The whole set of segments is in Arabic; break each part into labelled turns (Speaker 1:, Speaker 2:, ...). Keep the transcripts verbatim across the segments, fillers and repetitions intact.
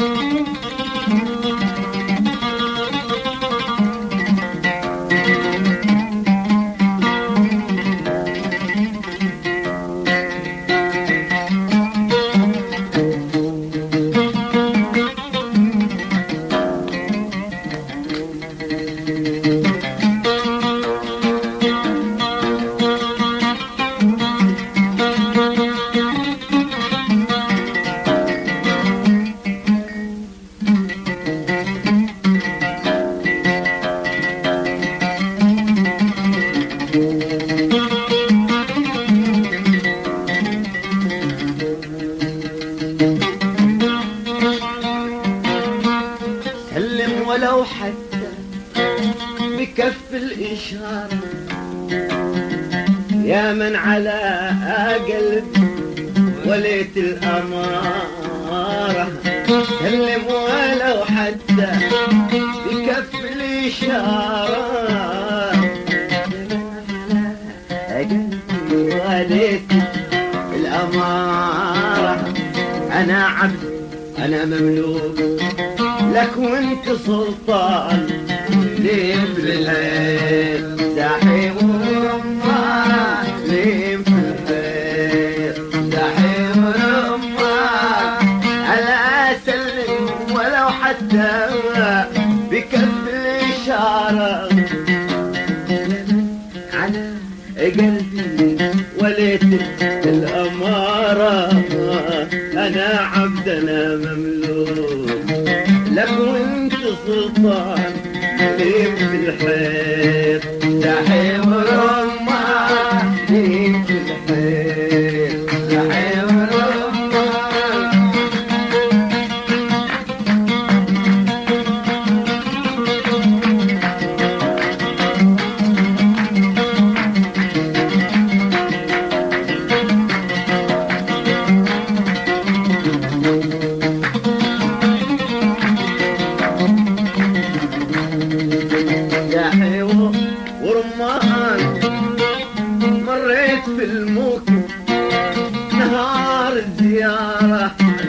Speaker 1: ولو حتى بكف الإشارة يا من على قلبي وليت الأمارة. سلم ولو حتى بكف الإشارة قلبي وليت الأمارة. أنا عبد أنا مملوك لك وانت سلطان ليم في الحيط زحيم ورمان ليم في الحيط زحيم ورمان. ألا أسلم ولو حتى بكف الإشارة على قلبي وليت الأمارة. أنا عبد أنا مملوك لك وانت سلطان ليم في الحيط زحيم ورمان ليم في الحيط زحيم ورمان. مريت في الموكب نهار الزيارة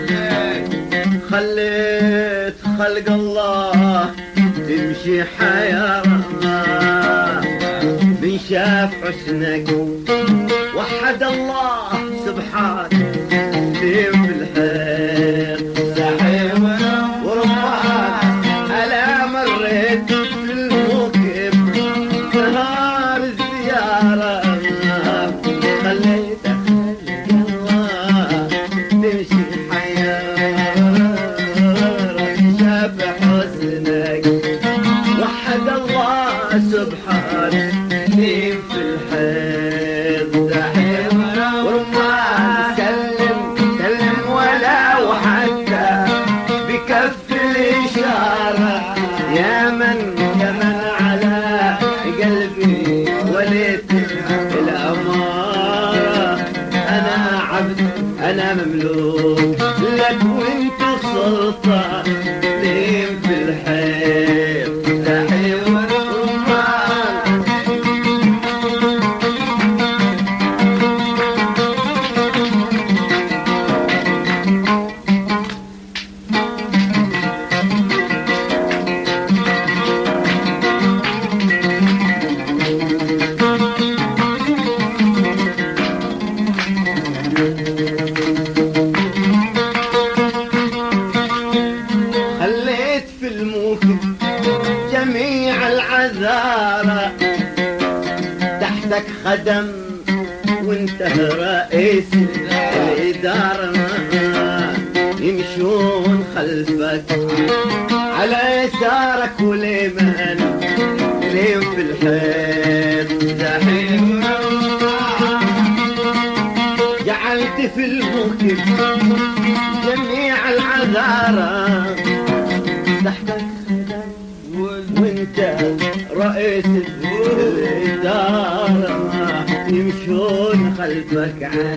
Speaker 1: خليت خلق الله تمشي حيارة. من شاف حسنك وحد الله سبحانه ليم في الحيط زحيم ورمان. ألا مريت في الموكب نهار الزيارة خليت خلق الله تمشي حيارة. شاف حسنك وحد الله سبحانه ليم في الحيط زحيم ورمان. سلم سلم ولو حتى بكف الإشارة يا من يا من على قلبي وليت الأمارة. أنا عبد أنا مملوك لك وانت سلطان ليم في الحيط زحيم ورمان. خليت في الموكب جميع العذارى تحتك خدم وانت رئيس الإدارة. يمشون خلفك على يسارك وليمن ليم في الحيط زحيم. جعلت في الموكب جميع العذارى تحتك خدم وانت رئيس الإدارة. يمشون خلفك عام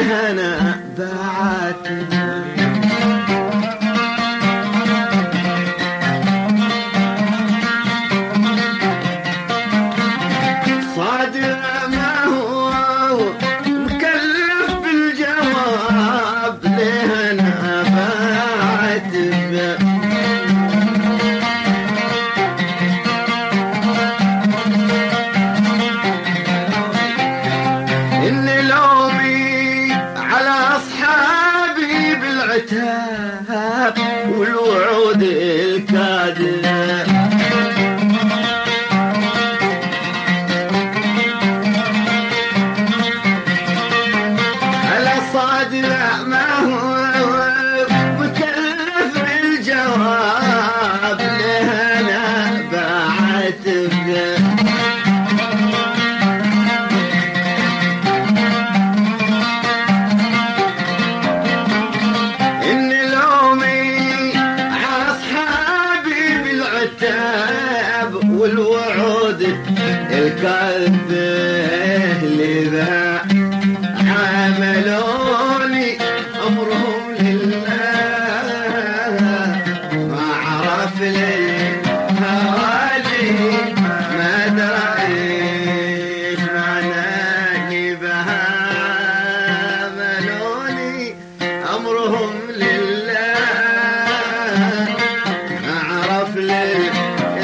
Speaker 1: لهنا بعاتب والوعود الكاذبة على صادق ما هو مكلف بالجواب لهنا بعاتب والوعود الكاذبة لذا عملوني أمرهم لله ما عرف للهوالي ما دريش معناني بها عملوني أمرهم لله ما عرف للهوالي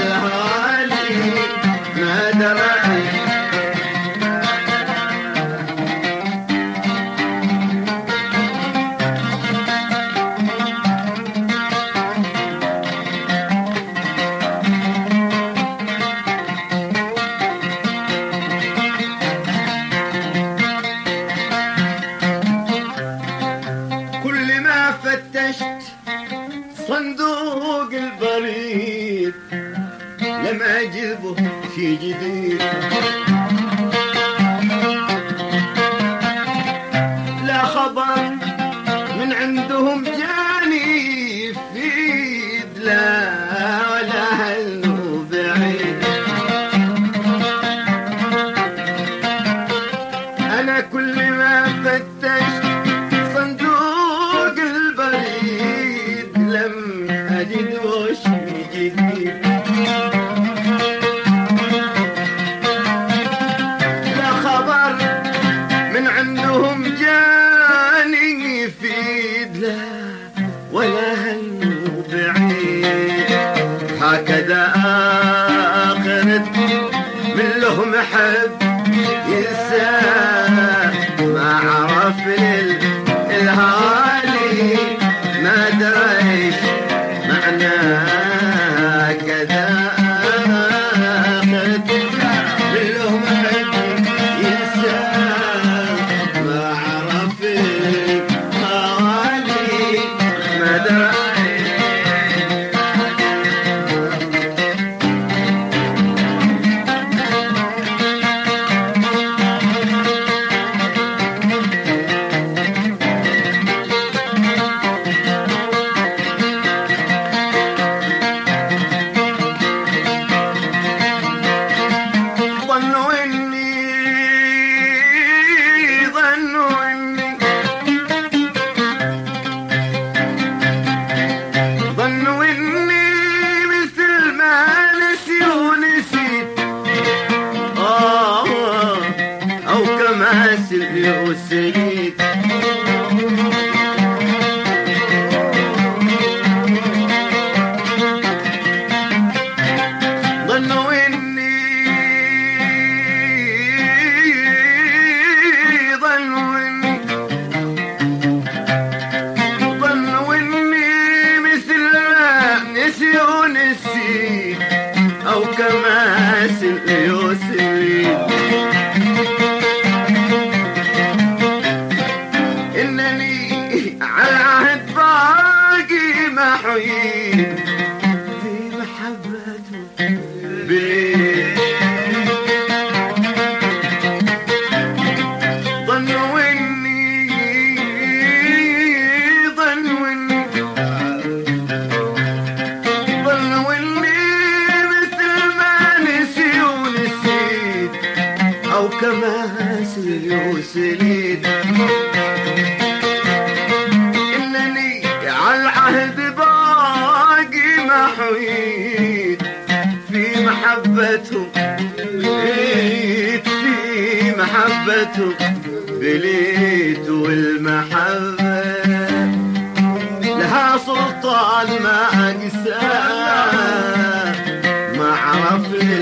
Speaker 1: كل ما فتشت صندوق البريد لم أجده في جديد لا خبر من عندهم جاني فيد لا ولا هلو بعيد أنا كل ما فتشت صندوق البريد لم أجد وش جديد لا خبر من عندهم جاني فيد لا ولا هنو بعيد هكذا آخرت من لهم حب ينسى ما عرف للهالي ما دريش معناه كذا آخرت من لهم حب ينسى ما عرف للهالي ما دريش والسيد ظنوا اني ظنوا اني ظنوا اني مثل ما نسيوا نسيت او كماسل يوسف على عهد باقي ما حيين في محبته بيه ظنوا اني ظنوا اني ظنوا اني مثل ما نسيوا نسيت او كماسل يوسليد محويت في محبته بليت في محبته بليت والمحبة لها سلطان ما أقساه ما عرف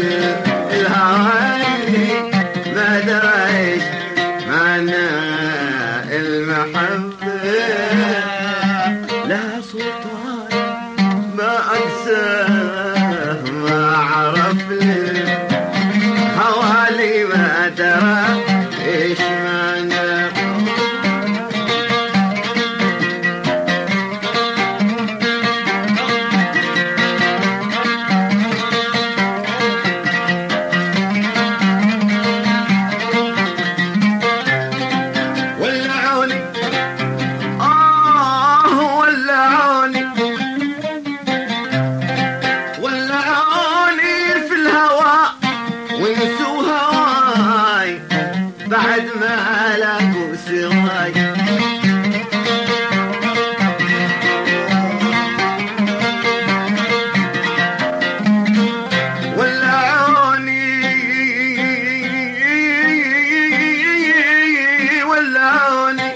Speaker 1: الهواني ما دريش معنى المحبة لها سلطان ما أقساه ما عرف الهواني ما درى إيش معنى بعد ما لاقوا سواي ولعوني ولعوني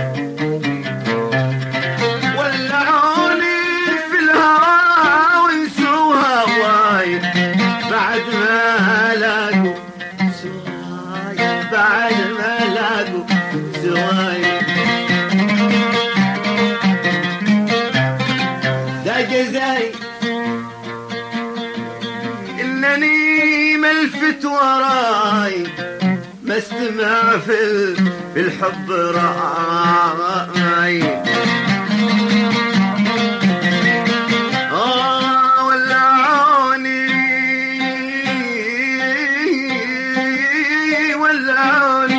Speaker 1: ولعوني في الهوى ونسوا هواي بعد ما لاقوا بعد ما لاقوا سواي ده جزاي انني ملفت وراي ما استمع في في الحب راي اه ولعوني ولعوني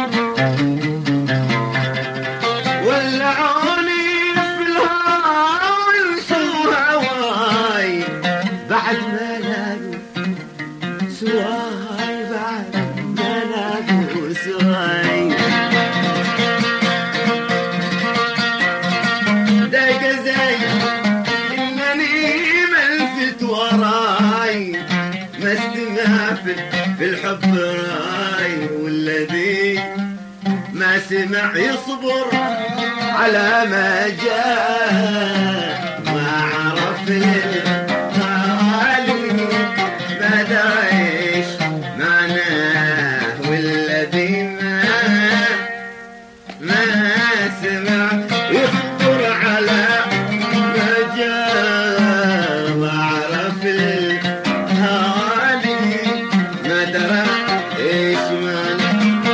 Speaker 1: ولعوني في الهوى ونسوا هواي بعد ما لاقوا سواي بعد ما لاقوا سواي ده جزاي انني ملفت وراي ما استمع في الحب راي والذي ما سمع يصبر على ما جاء ما عرف الهوالي ما دريش معناه والذي ما ما سمع يصبر على ما جاء ما عرف الهوالي ما درى ايش معناه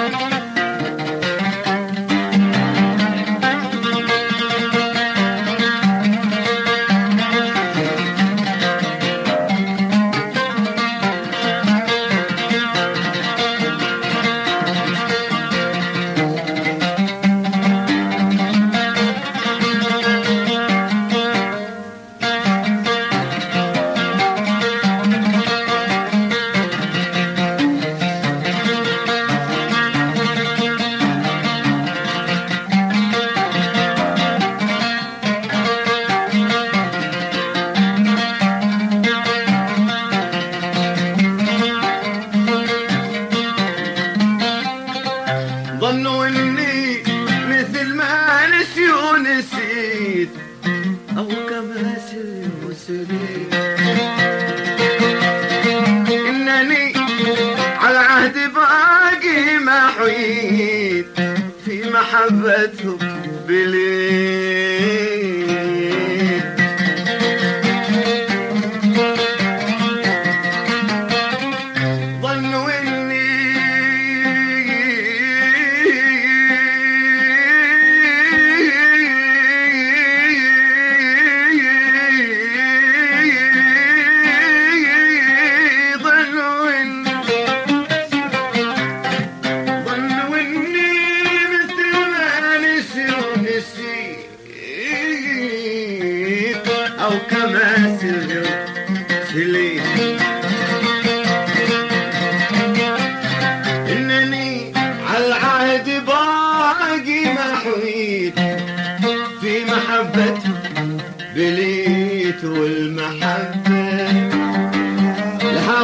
Speaker 1: ظنوا اني مثل ما نسيوا نسيت او كما سلوا سليت انني على عهد باقي ما حييت في محبته بليت ظنوا اني أو كما سلوا سليت إنني على العهد باقي ما حويت في محبته بليت والمحبة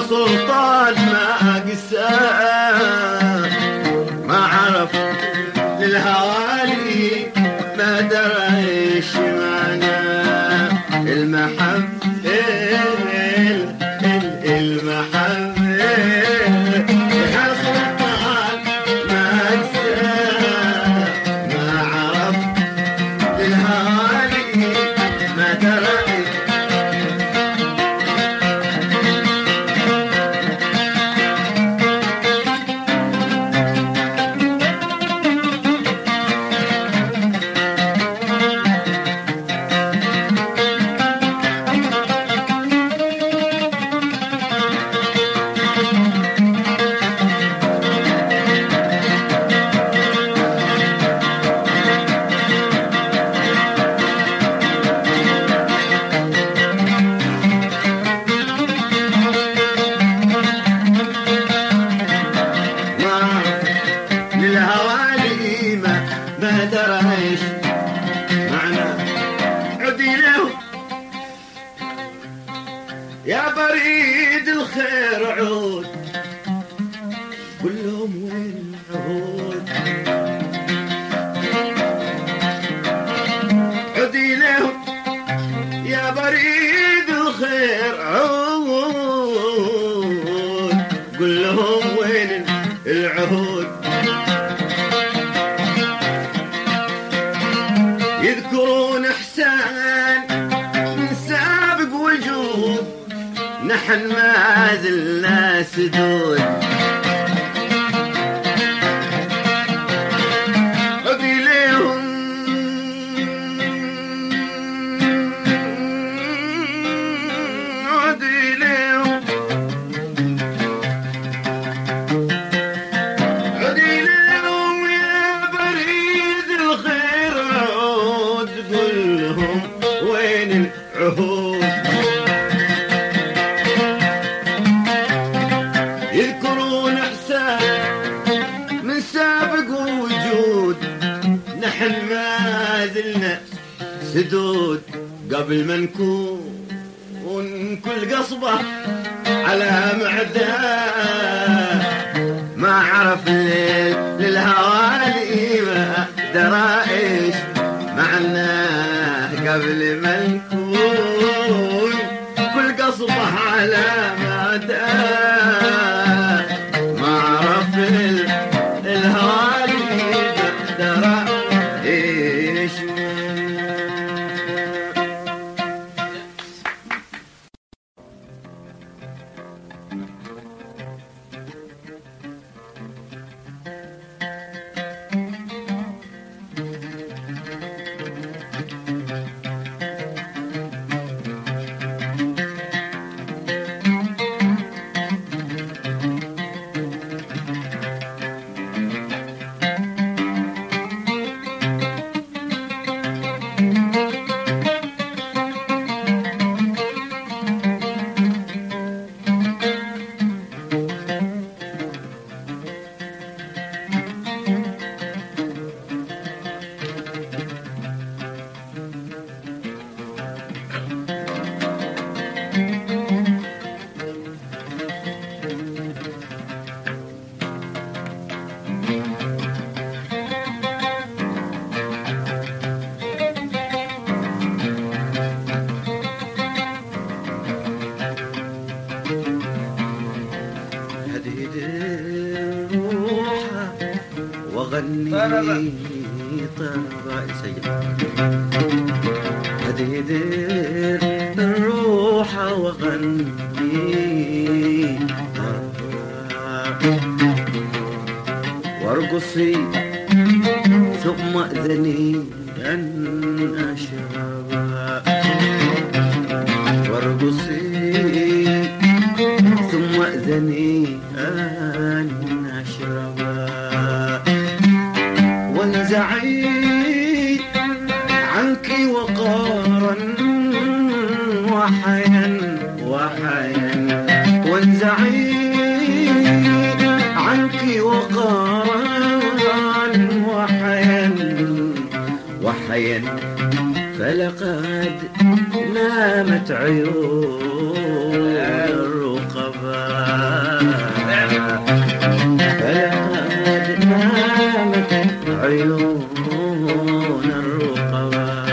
Speaker 1: سلطان ما قساه ما عرف للهوالي ما درى ايش معنى المحبة المحبة يا سلطان ما قساه ما عرف للهوالي ما درى ما درى ايش معنى عدي له يا بريد الخير عود كلهم وين العهود عدي له يا بريد الخير عود كلهم وين العهود يذكرون إحسان من سابق وجود نحن ما زلنا سدود عدي ليهم عدي ليهم عدي ليهم يا بريد الخير كلهم وين العهود يذكرون إحسان من سابق وجود نحن ما زلنا سدود قبل ما نكون كل قصبة على معداه ما عرف الليل للهوالي ما درى ايش معناه قبل ما نكون كل قصبة على مداه ما عرف الهوالي درى ايش وغني طرب سيد هديد الروح وغني وارقصي ثم اذني ان اشرب وارقصي ثم اذني ان اشرب وانزعي عنك وقارا وحيا وحيا وانزعي عنك وقارا وحيا وحيا فلقد نامت عيون الرقباء عيون الرقباء.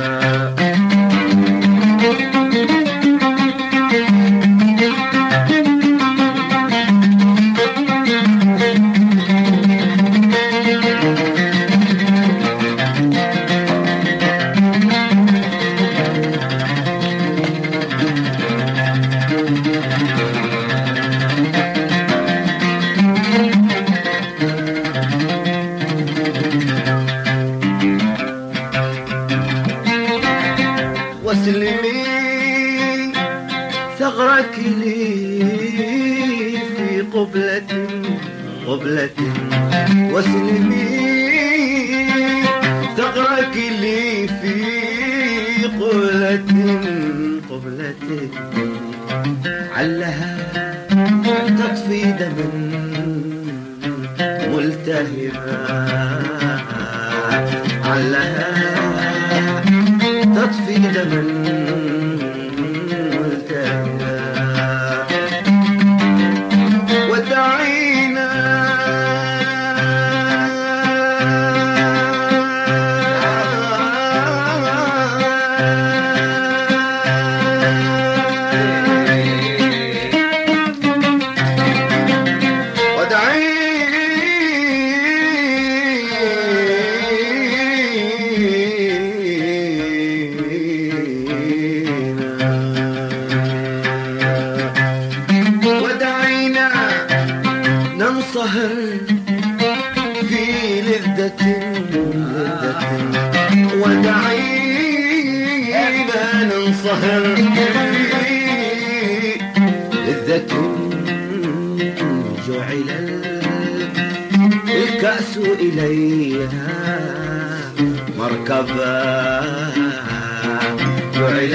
Speaker 1: واسلمي ثغرك لي في قبلة قبلة، واسلمي ثغرك لي في قبلة قبلة، علها تطفي دما ملتهبا، علها تطفي دما ملتهبا. ودعينا ننصهر في لذة لذة، ودعينا ننصهر في لذة، جعل الكأس إليها مركبا، جعل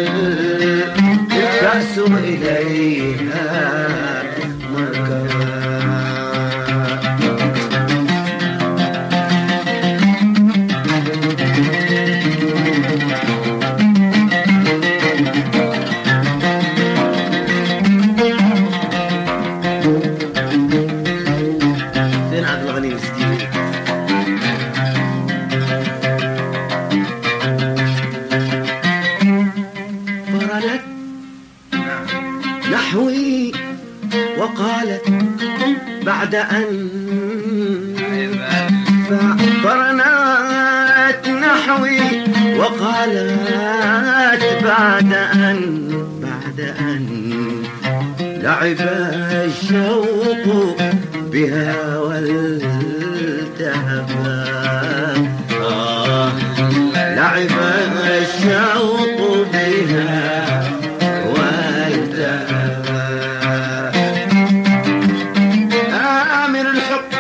Speaker 1: الكأس إليها مركبا. فين عبد الغني مسكين؟ فرنت نحوي وقالت بعد أن فرنت نحوي وقالت بعد أن بعد أن لعب الشوق بها والتهبا، آه لعب الشوق بها والتهبا. آمر الحب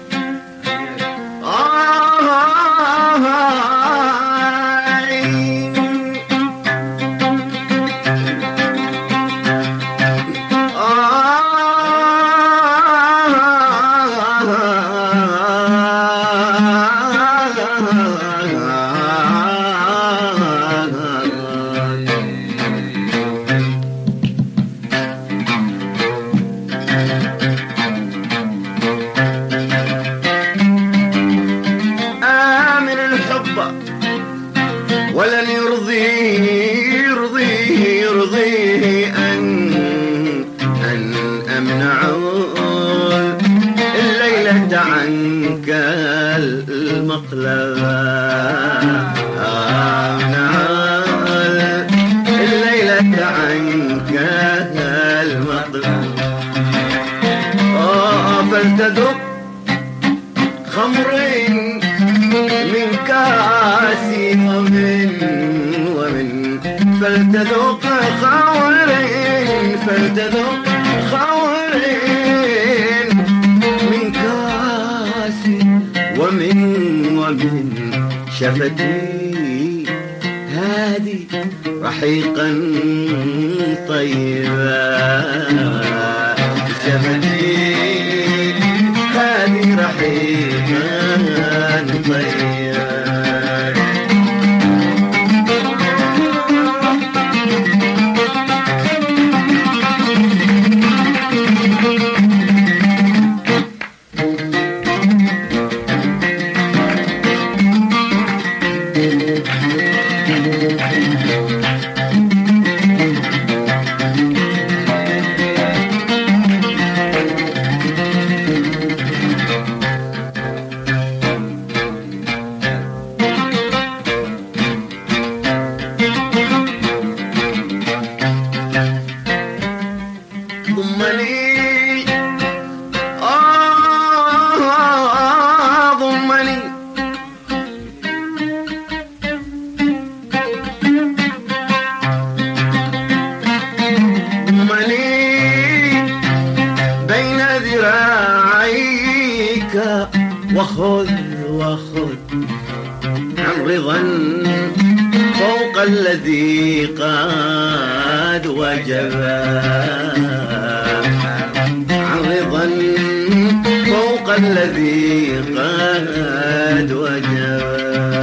Speaker 1: ولن يرضيه يرضيه يرضيه أن أن أمنع الليلة عنك المقلبة، أمنع الليلة عنك المقلبة. آه فلتذق خمرين من كاسي ومن ومن فلتذوق خمرين فلتذوق خمرين من كاسي ومن ومن شفتي هادي رحيقا طيبا، شفتي هادي رحيقا طيبا. منك وخذ وخذ عن رضا فوق الذي قد وجب، عن رضا فوق الذي قد وجب.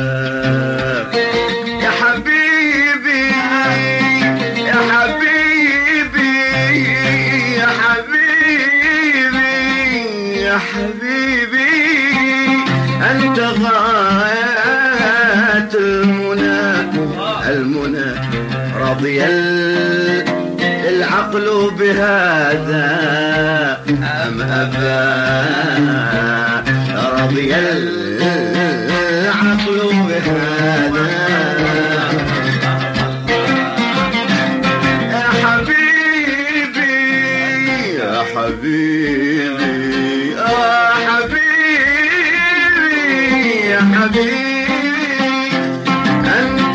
Speaker 1: يا حبيبي يا حبيبي يا حبيبي يا حبيبي أنت غاية المنى المنى. رضي العقل بهذا أم أبى؟ رضي العقل بهذا. يا حبيبي يا حبيبي يا حبيبي يا حبيبي أنت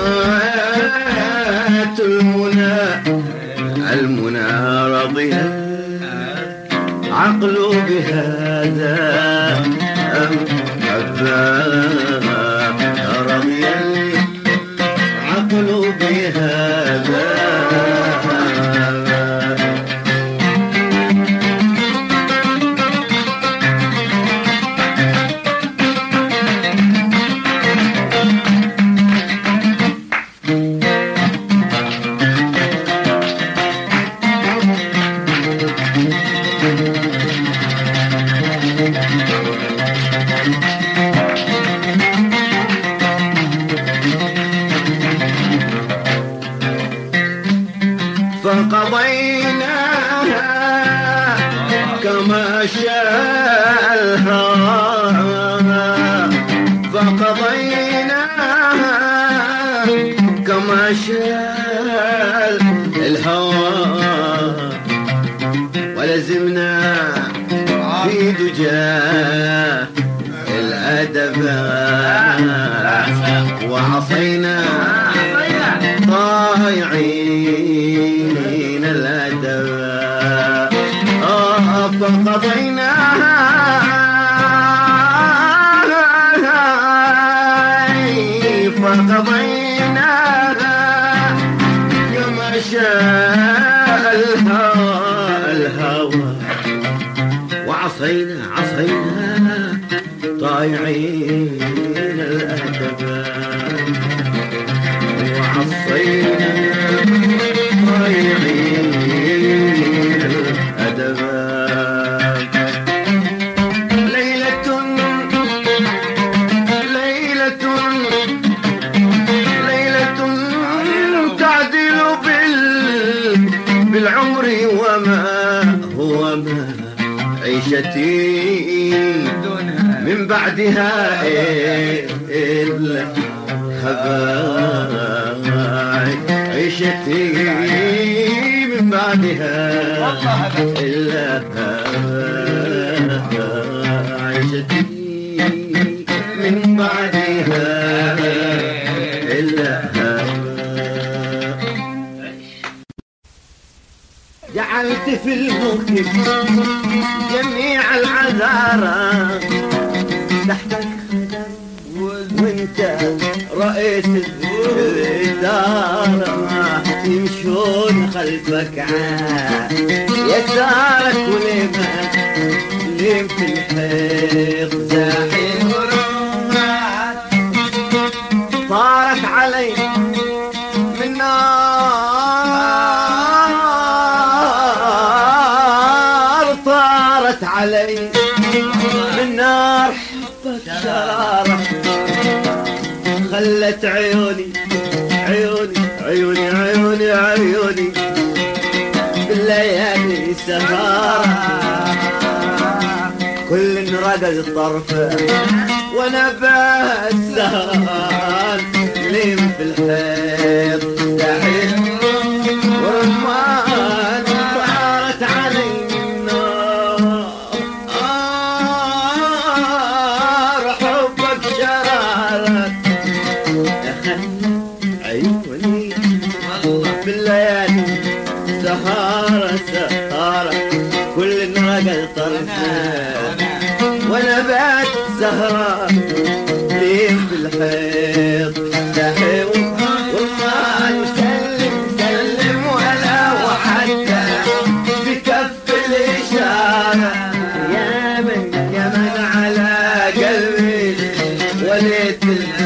Speaker 1: غاية المنى المنى. رضي العقل بهذا أم أبى؟ رضي العقل بهذا. فقضيناها كما شاء الهوى، فقضيناها كما شاء الهوى. ولزمنا في دجاه الأدب وعصينا ضايعين الأدب. آه فقضيناها فقضيناها كما شاء الهوى الهوى. وعصينا عصينا ضايعين الأدب وعصينا ضايعين الأدب. ليلة ليلة ليلة تعدل بال بالعمر وما هو ما عيشتي من بعدها إلا هباء. عيشتي من بعدها إلا هباء. عيشتي من بعدها إلا هباء. جعلت في الموكب جميع العذارى تحتك خدم وانت رئيس الإدارة. يمشون خلفك يسارك وليمك ليم في الحيط زاحم طارت علي من نار طارت علي من نار حبك شرارة خلت عيوني عيوني عيوني عيوني عيوني بالليالي سهارة كل رقد طرفه وانا بسهران ليم في الحيط دحين ورمان طارت علي النار حبك شرارة عيوني بالليالي سهارة سهارة كل رقد طرفه وانا نبات زهرة ليه بالحيط دحيح والله سلم سلم ولو حتى بكف الإشارة يا من يا من على قلبي وليت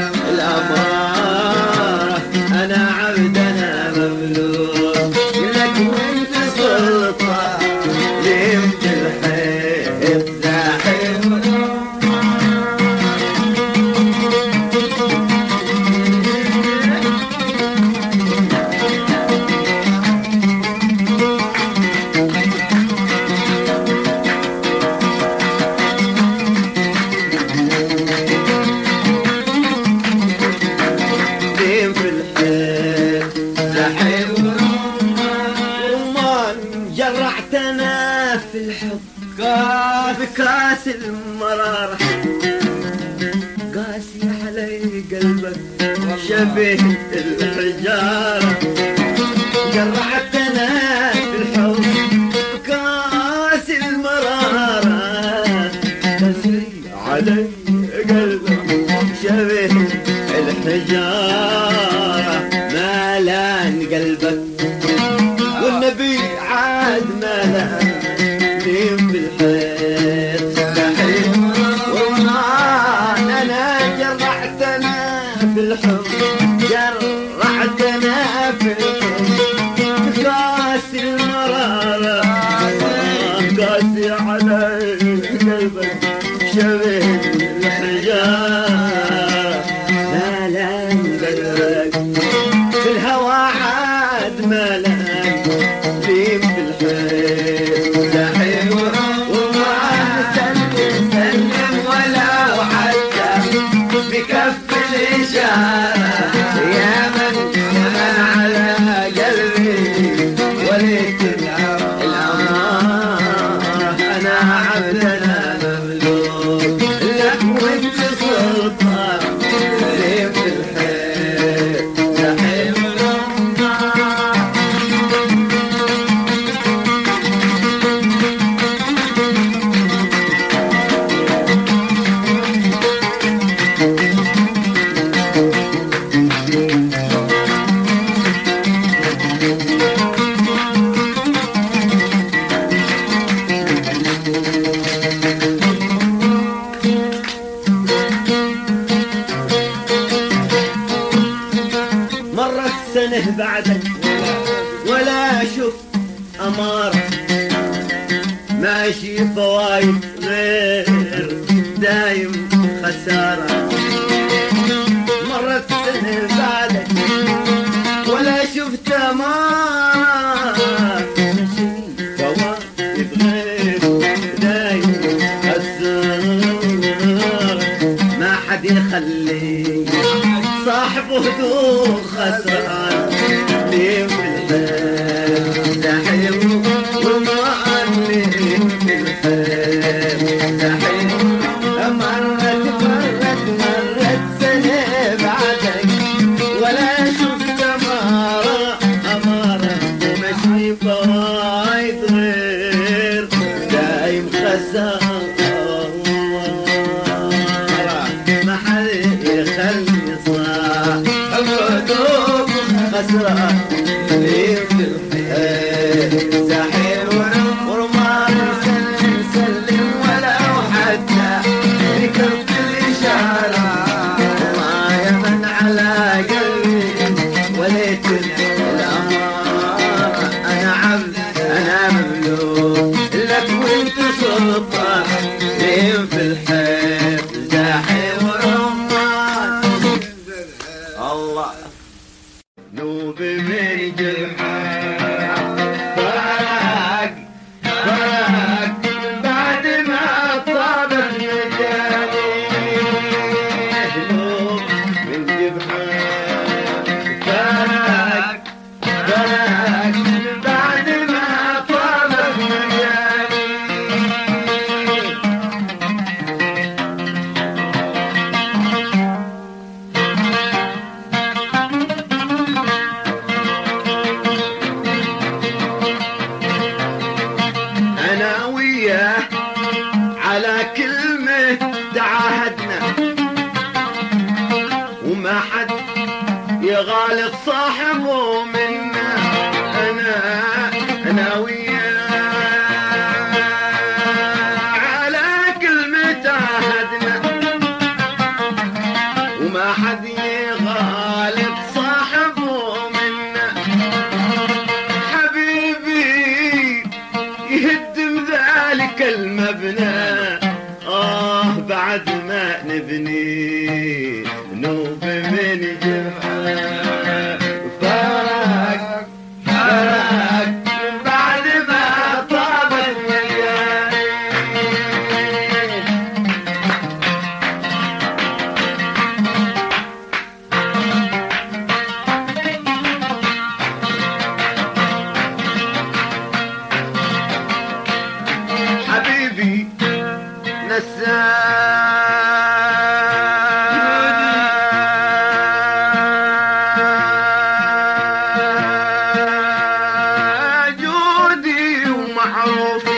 Speaker 1: الأمارة أنا عبد أنا مملوك لك وانت سلطة ليه بالحيط دحيح جرعتنا في الحب بكاس المرارة قاسي علي قلبك شبه الحجارة جرعتنا في الحب بكاس المرارة قاسي علي قلبك شبه الحجارة مالان قلبك والنبي عاد مالان لين بالحيط دحيح والنار أنا جرعتنا في الحب جرعتنا في الحب كاس المرارة قاسي علي قلبك شبه الحجارة مالان قلبك في الهوى عاد مالان لين بالحيط دحيح والله سلم سلم ولو حتى بكف الإشارة يا من يا من على قلبي وليت الأمارة أنا عبد أنا مملوك لك وانت سلطان لين بالحيط دحيح مرت سنة بعدك ولا شفت أمارة ماشي فوايد غير دايم خسارة مرت سنة بعدك ولا شفت أمارة ماشي فوايد غير دايم خسارة ما حد يخلي صاحبه هدوء خسران ليه بالحيط دحيح والمعلم بالحيط دحيح مرت مرت مرت سنة بعدك ولا شفت أمارة أمارة ماشي فوايد غير دايم خسارة ما حد يخلي صاحب هدوء خسران ليه بالحيط دحيح ورمان سلم سلم ولو حتى بكف الإشارة الله يا من على قلبي وليت الأمارة أنا عبد أنا مملوك لك وانت سلطان لين في الحيط دحيح ورمان الله نوب من جرحك فراق فراق بعد ما طابت مجاني خالد صاحبه منا انا انا وياه على كلمة عهدنا وما حد يغالب صاحبه منا حبيبي يهدم ذلك المبنى آه بعد ما نبني نوب من جبهة فرق فرق بعد ما طابت ملياني حبيبي جودي ومعروفي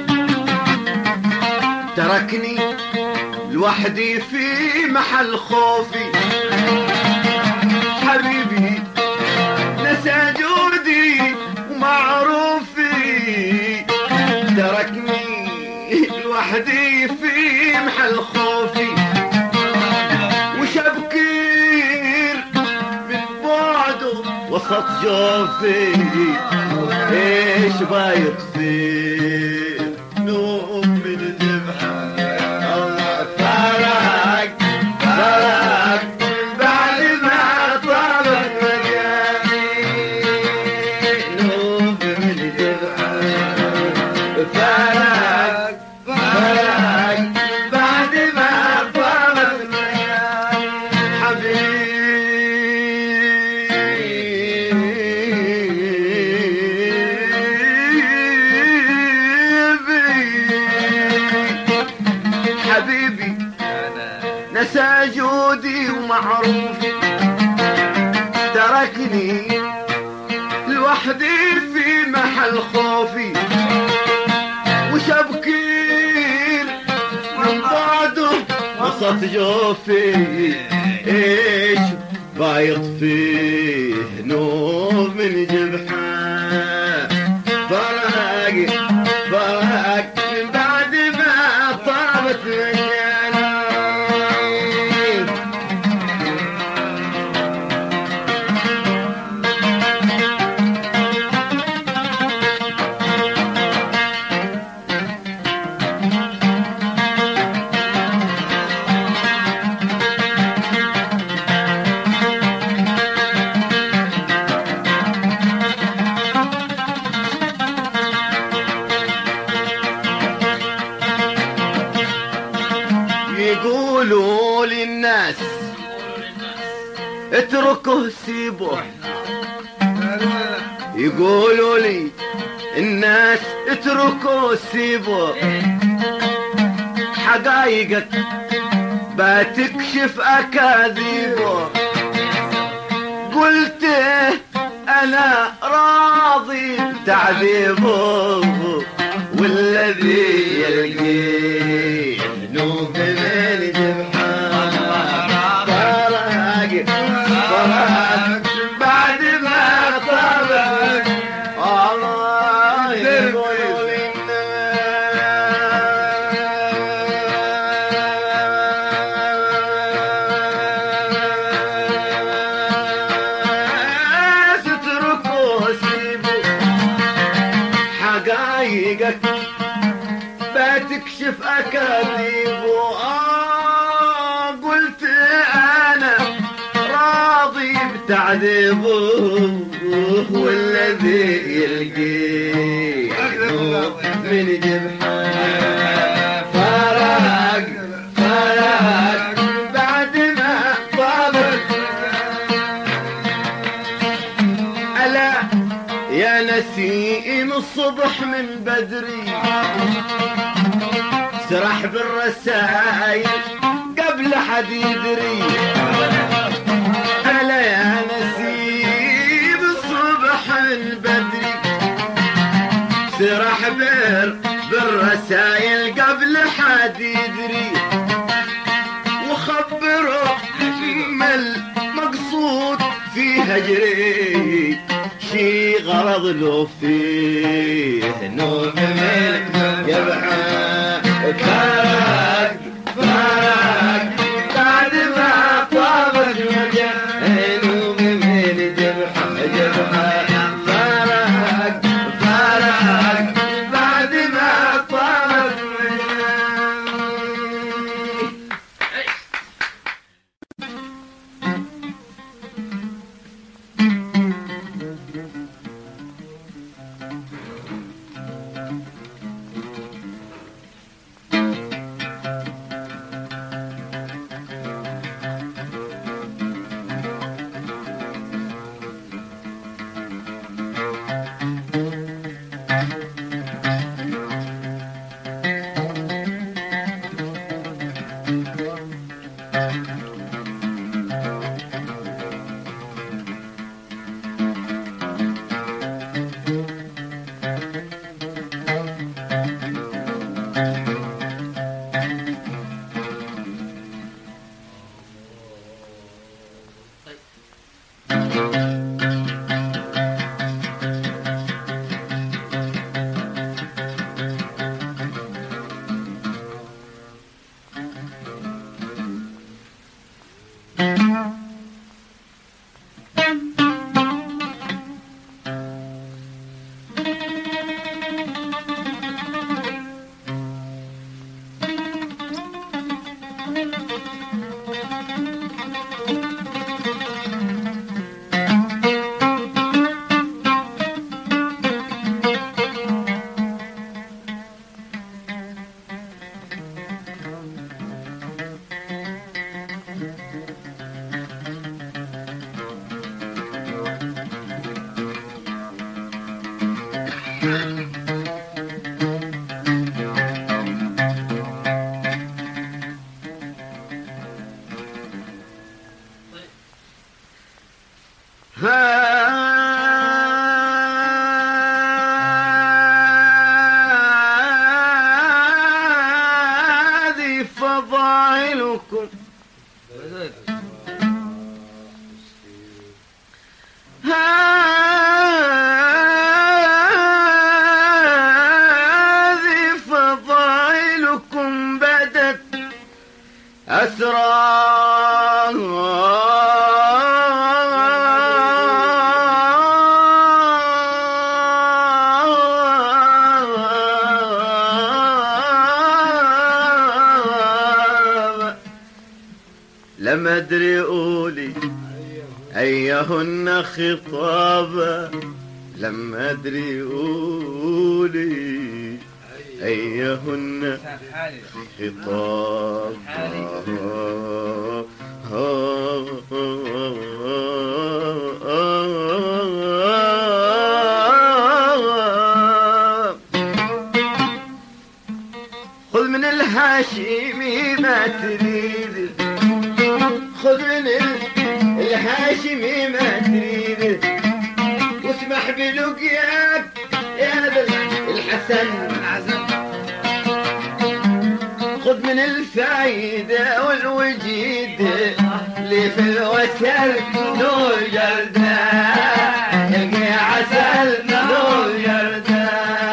Speaker 1: تركني لوحدي في محل خوفي حبيبي نسى جودي ومعروفي تركني لوحدي في محل خوفي وشبكير من بعده وسط جوفي ايش بايصير نوم من ذبحه الله فرق فرق بعد ما طابت مجاني نوم من ذبحه فرق فرق بعد ما طابت مجاني حبيبي حبيبي نسى جودي ومعروفي تركني لوحدي في محل خوفي وشبكير من بعده وسط جوفي ايش بايط فيه نوم من جبحه فرق فرق من بعد ما طابت مجاني يقولوا للناس اتركه سيبه يقولوا لي الناس اتركه سيبه حقايقك بتكشف اكاذيبه قلت انا راضي بتعذيبه والذي يلقيه نوب من جبحه فرق فرق بعد ما طابت الله يقول الناس اتركوا سيبوا حقايقك بتكشف اكاذيبه آه قلت انا راضي بتعذيبه والذي يلقيه من جبحه فرق فرق بعد ما طابت الا يا نسيم الصبح من بدري سرح بالرسايل قبل حد يدري هلا يا نسيب الصبح من بدري سرح بر بالرسايل قبل حد يدري وخبره ما المقصود في هجر غرض له فيه نوم من جبحه فرق فرق بعد ما طابت وجهه نوم من جبحه جبحه فرق فرق بعد ما طابت وجهه. هذه فضائلكم هذه فضائلكم بدت أسرار لم أدري أولي أيهن خطابا لم أدري أولي أيهن خطابا خذ من الهاشمي ما تريد خذ من الهاشمي ما تريد واسمح بلقياك يا ذا الحسن خذ من الفايدة والوجيد اللي في الوسل نور جردان يلقي عسل نور جردان.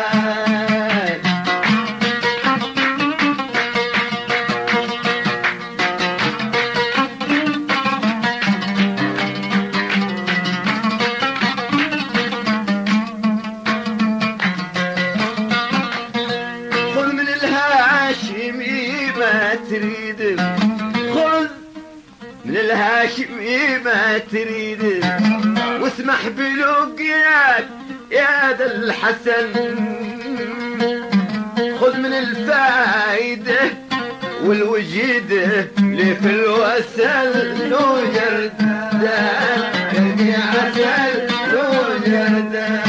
Speaker 1: خذ من الهاشمي ما تريد خذ من الهاشمي ما تريد واسمح بلقياك يا ذا الحسن خذ من الفايدة والوجيد اللي في الوسل نور جردان يلقي عسل نور جردان.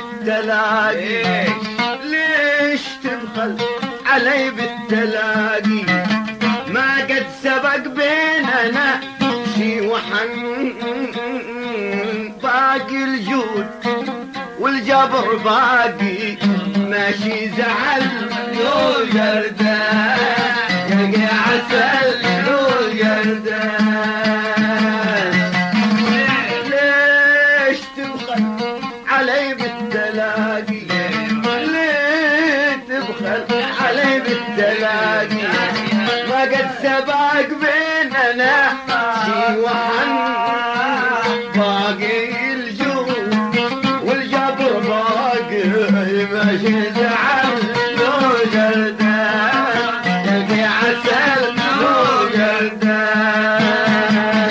Speaker 1: بالتلاقي ليش تبخل علي بالتلاقي ما قد سبق بيننا شي وحن باقي الجود والجبر باقي ماشي زعل لو جردان يلقى عسل لو جردان ليش تبخل علي بالتلاقي ليه تبخل علي بالتلاقي ما قد سبق بيننا شي وحن باقي الجود والجبر باقي ماشي زعل لو جردان يلقى عسل لو جردان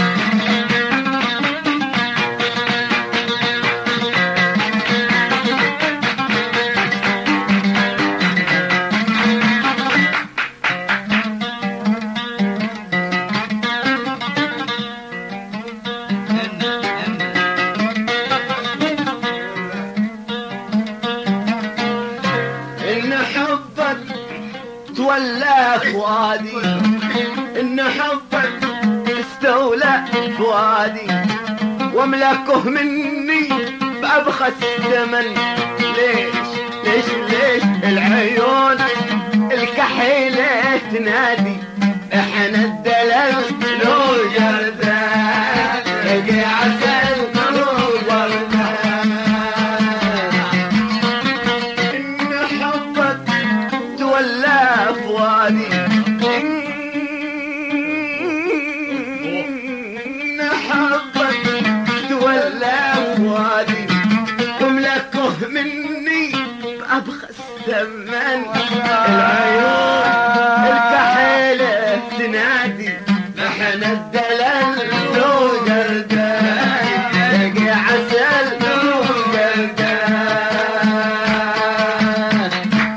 Speaker 1: تولى فؤادي إن حبك استولى فؤادي واملكه مني بأبخس ثمن ليش ليش ليش العيون الكحيلة تنادي احنا الدلال لو جردان يلقى عسل لو جردان إن حبك تولى فؤادي إن حبك تولى فؤادي وملكه مني بأبخس ثمن العيون الكحيلة تنادي احنا الدلال لو جردان يلقى عسل لو جردان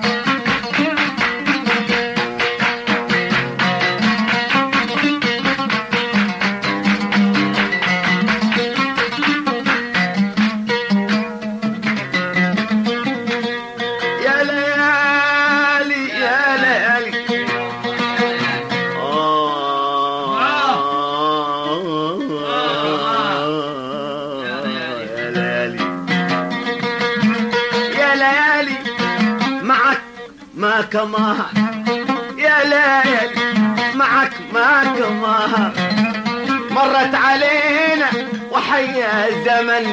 Speaker 1: يا ليالي يا ليالي يا ليالي يا ليالي معك ما كماها يا ليالي معك ما كماها مرت علينا وحيا الزمن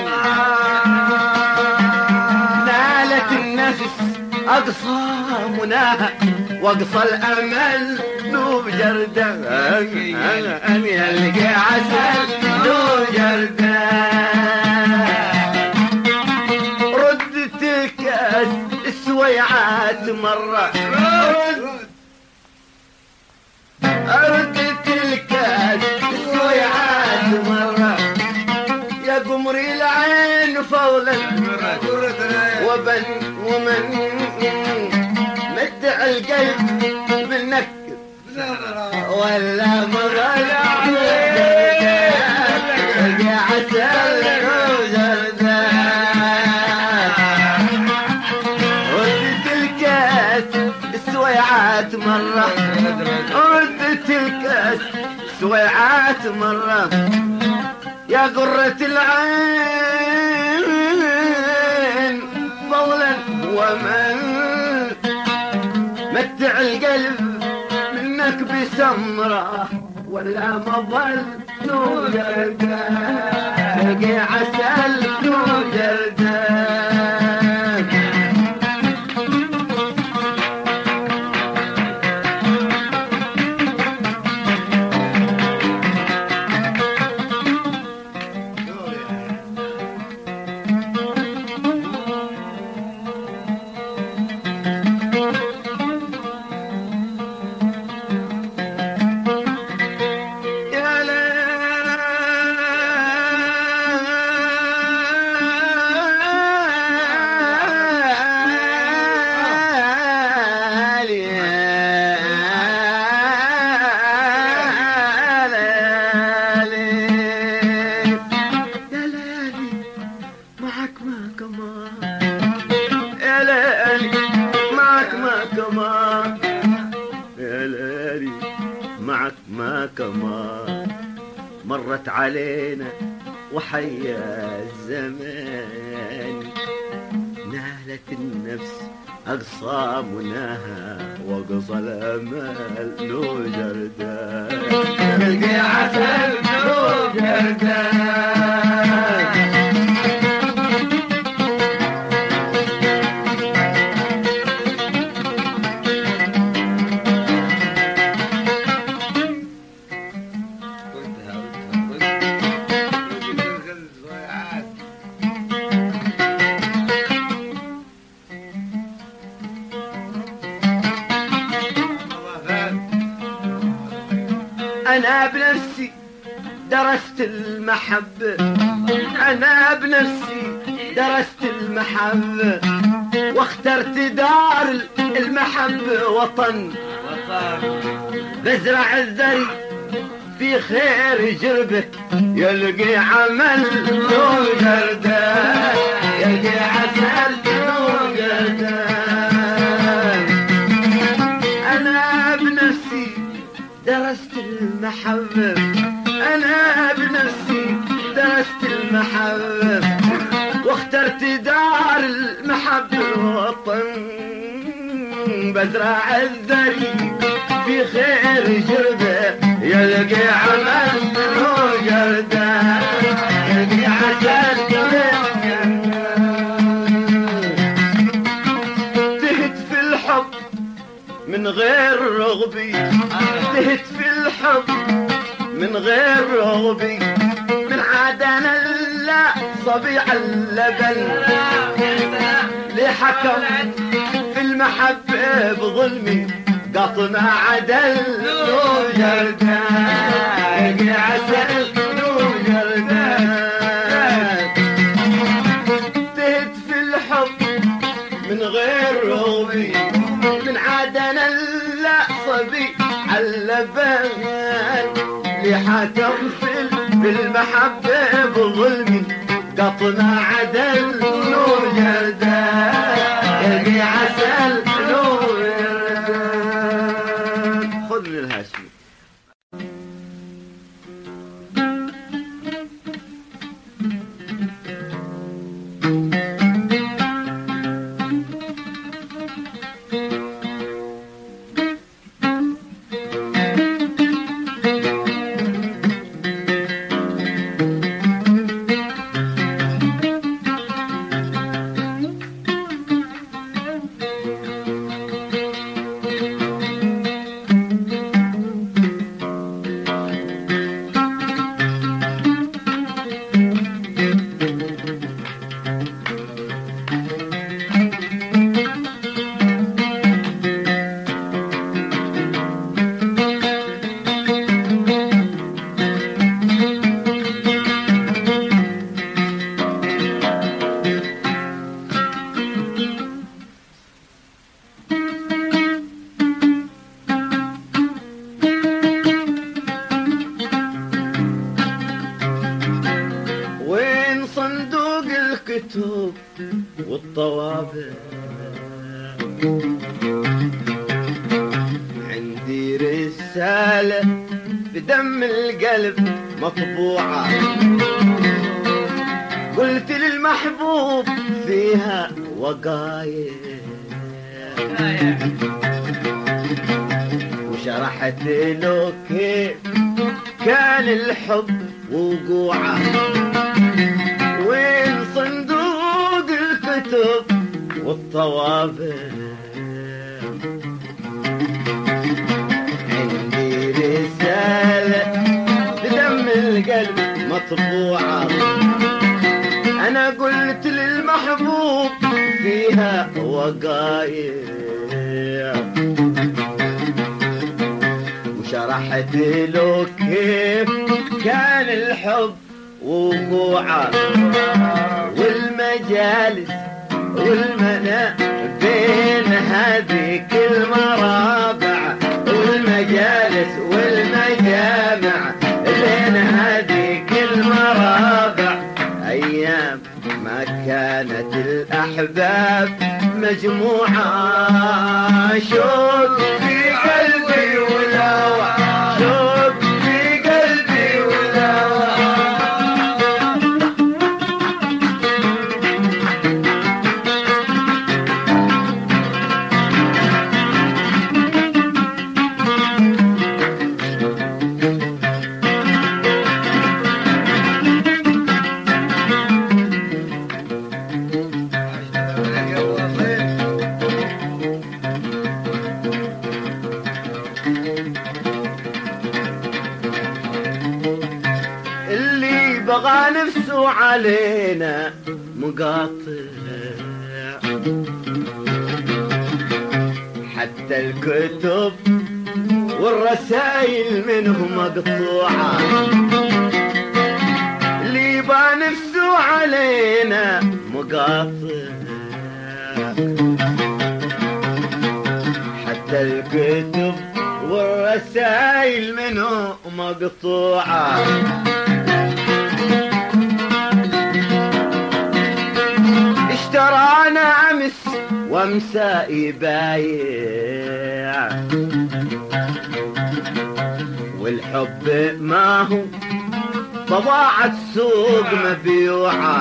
Speaker 1: نالت النفس أقصى مناها وأقصى الأمل نوب جردان أن يلقى عسل نوب جردان ردت الكاس السويعات مرة ردت الكاس السويعات مرة يا قمري العين فولا وبن ومن مدع القلب منك ولا مغلع يا عسل وجردان ردت الكاس السويعات مرة ردت الكاس السويعات مرة يا قرة العين فولا ومن متع القلب منك بسمرة ولا مظل نور جردان تلقي عسل نور جردان قلبي معك ما كمان مرت علينا وحيا الزمان نالت النفس أقصى مناها وقصى الأمل له جردان تلقي عسل له جردان أنا بنفسي درست المحبة أنا بنفسي درست المحبة واخترت دار المحبة وطن بزرع الزري في خير جربك يلقي عمل له جردان يلقي عسل له جردان أنا بنفسي درست المحبة أنا بنفسي درست المحبة واخترت دار المحبة وطن بزرع الذري في خير جربة يلقي عمل له جردان يلقي عسل جردان تهت في الحب من غير رغبي تهت في الحب من غير رغبي من عدن لا صبيع اللبن لي حكم في المحبة بظلمي قطنا عدل له جردان يا عسل له جردان تهت في الحب من غير رغبي من عدن لا صبي اللبن لي حكم في المحبة بظلمي قطنا عدل له جردان يا عسل له جردان خذ من الهاشمي الكتب والطوابع عندي رسالة بدم القلب مطبوعة قلت للمحبوب فيها وقايع وشرحت له كيف كان الحب وقوعه وين صندوق الكتب والطوابع عندي رسالة بدم القلب مطبوعة أنا قلت للمحبوب فيها وقايع وشرحت له كيف كان الحب وقوعه والمجالس والمنى بين هذيك المرابع والمجالس والمجامع بين هذيك المرابع أيام ما كانت الأحباب مجموعة شوق في قلبي ولا اللي بغى نفسه علينا مقاطع، حتى الكتب والرسائل منه مقطوعة. اللي بغى نفسه علينا مقاطع، حتى الكتب والرسائل منه مقطوعة. اشترانا امس وامسى يبايع، والحب ما هو بضاعة سوق مبيوعة.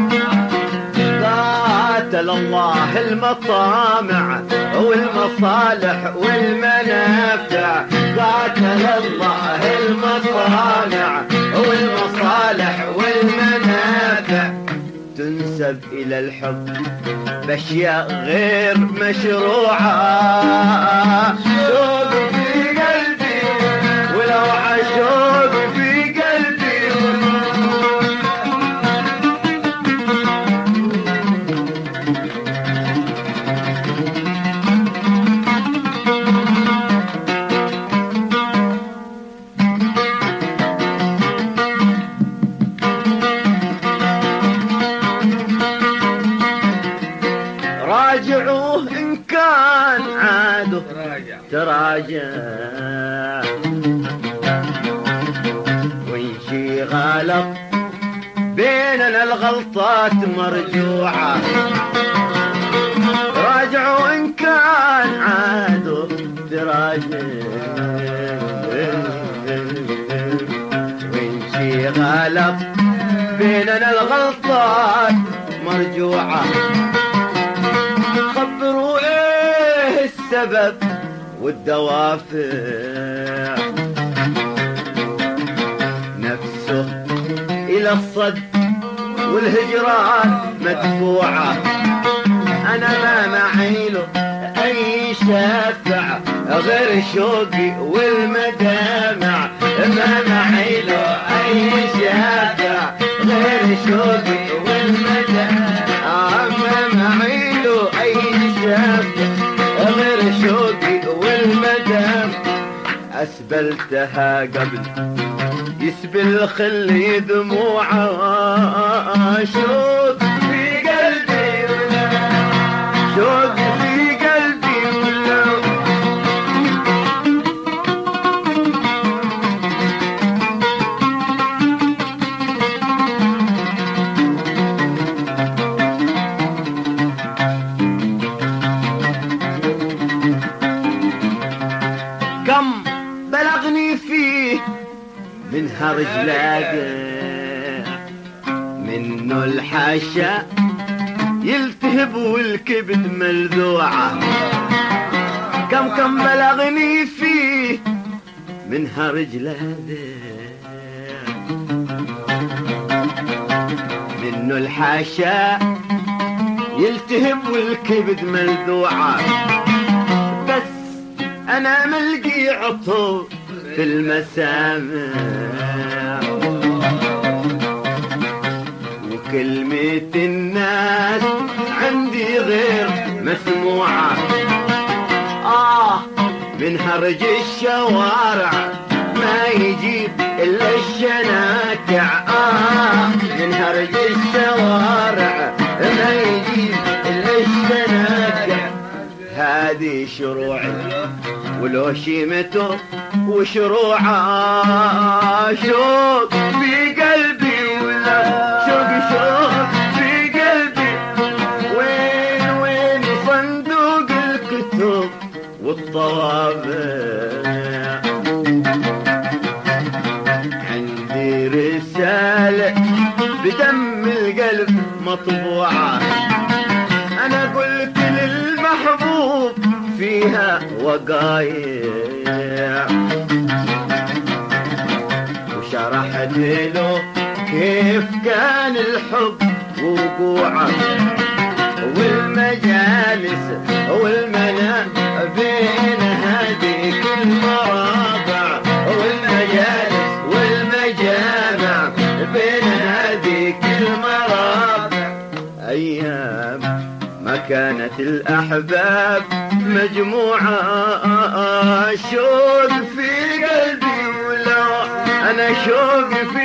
Speaker 1: قاتل الله المطامع والمصالح والمنافع، قاتل الله المطامع والمصالح والمنافع. تنسب إلى الحب بأشياء غير مشروعة. شوق في قلبي ولو عشوق في قلبي، راجعوه إن كان عاده تراجع، وإن شي غلط بيننا الغلطات مرجوعة. راجعوا إن كان عاده تراجع، وإن شي غلط بيننا الغلطات مرجوعة. خبروا ايه السبب والدوافع، نفسه الى الصد والهجران مدفوعة. انا ما معيله اي شافع غير شوقي والمدامع، ما معيله اي شافع غير شوقي والمدامع. ما معيله اي شافع غير شوقي والمدامع. اسبلتها قبل يسبل خلي دموعه. شوق في قلبي ولا شوق في قلبي ولا كم بلغني فيه منها رجلاقه، منه الحاشا يلتهب والكبد ملذوعة. كم كم بلغني فيه منها رجلاقه، منه الحاشا يلتهب والكبد ملذوعة. بس انا ملقي عطو في المسامع، وكلمة الناس عندي غير مسموعة. آه من هرج الشوارع ما يجيب إلا الشناكع. آه من هرج الشوارع ما يجيب إلا الشناكع. هذه شروعي ولو شيمته وشروعه. شوق في قلبي ولا شوق شوق في قلبي. وين وين صندوق الكتب والطوابع؟ عندي رسالة بدم القلب مطبوعة. أنا قلت للمحبوب فيها وقايع، وشرحت له كيف كان الحب وقوعه، والمجالس والمنام بين هذيك المرأة. كانت الأحباب مجموعة شوق في قلبي ولو أنا شوق في